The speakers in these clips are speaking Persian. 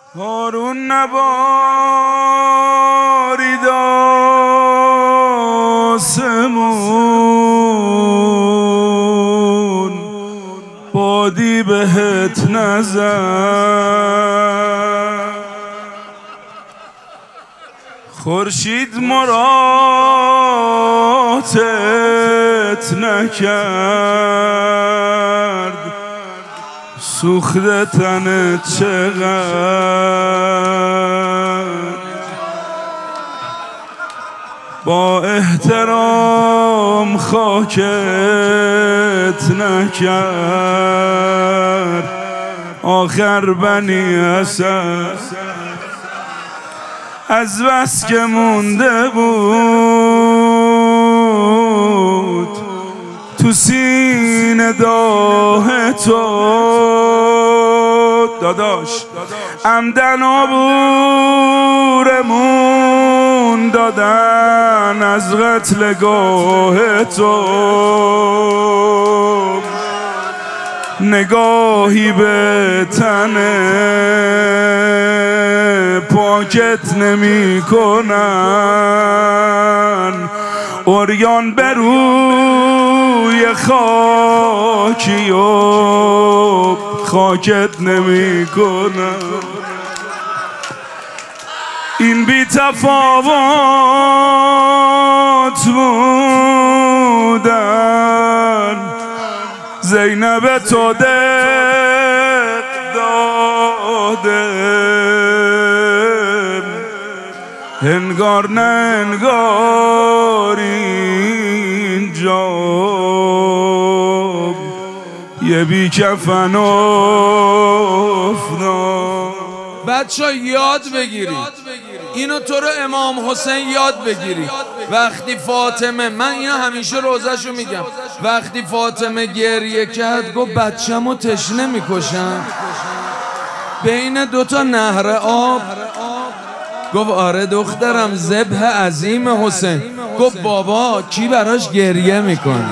هارون نبارید آسمون، بادی بهت نزد، خورشید مراتت نکرد، سوخته تنت چقدر، با احترام خاکت نکرد، آخر بنی اسد از بس که مونده بود تو سینه داه تو داداش، عمدن عبورمون دادن از قتلگاه تو، نگاهی به تنه پاکت نمی کنن، عریان بر روی خاکی و خاکت نمی کنن. این بی تفاوت بودن زینب تو دق داده، انگار نه انگار اینجا یه بی کفن افتاد. بچه یاد بگیرید اینو، تو رو امام حسین یاد بگیری. وقتی فاطمه، من اینو همیشه روزشو میگم، وقتی فاطمه گریه کرد گفت بچه‌مو تشنه میکشن بین دوتا نهر آب، گفت آره دخترم ذبح عظیم حسین. گفت بابا کی براش گریه میکنه؟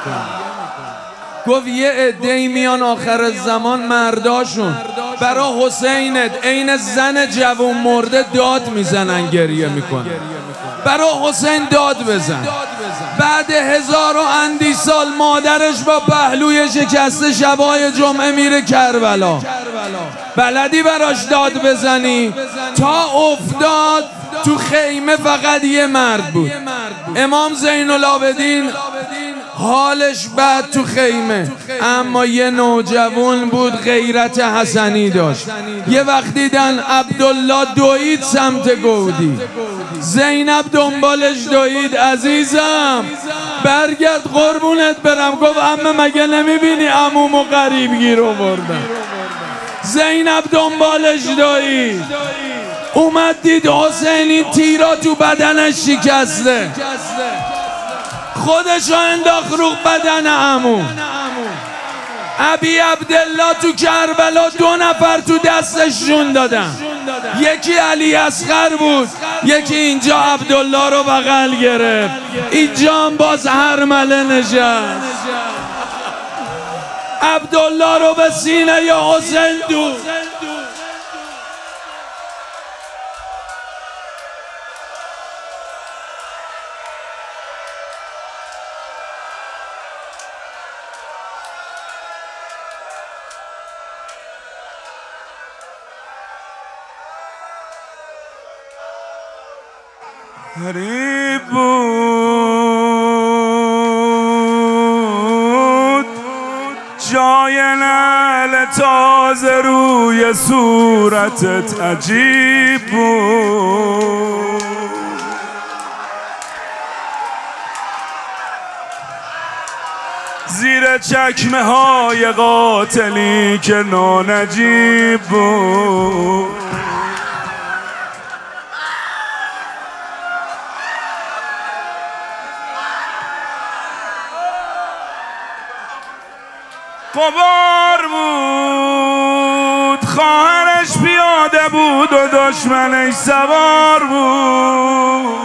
گفت یه عده‌ای میان آخر زمان مرداشون برا حسینت عین زن جوون مرده داد میزنن گریه میکنن، برا حسین داد بزن. بعد 1000 و اندی سال مادرش با پهلوی شکسته شبای جمعه میره کربلا، بلدی براش داد بزنی؟ تا افتاد تو خیمه فقط یه مرد بود، امام زین العابدین. حالش بد تو خیمه، اما یه نوجوان بود غیرت حسنی داشت. یه وقت دیدن عبدالله دوید سمت گودی، زینب دنبالش دوید، عزیزم برگرد قربونت برم. گفت عمه مگه نمیبینی عمومو غریب گیر آوردن؟ زینب دنبالش دوید، اومد دید حسین این تیرا تو بدنش شکسته، خودشو انداخت رو بدن عمو. ابی عبدالله تو کربلا 2 نفر تو دستش جون دادن، یکی علی اصغر بود، یکی اینجا عبدالله رو بغل گرفت، اینجا هم باز هرمله نشست، عبدالله رو به سینه ی حسین دوخت. غریب بود جای نعل تازه روی صورتت، عجیب بود زیر چکمه های قاتلی که نانجیب بود. غبار بود خواهرش پیاده بود و دشمنش سوار بود،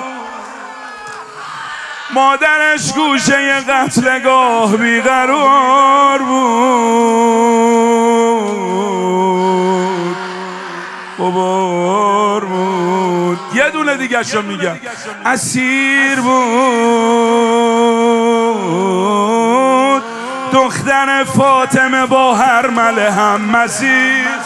مادرش گوشه قتلگاه بیقرار بود، قبار بود. یه دونه دیگه شو میگم. اسیر بود دختر فاطمه با هرمله هم مسیر.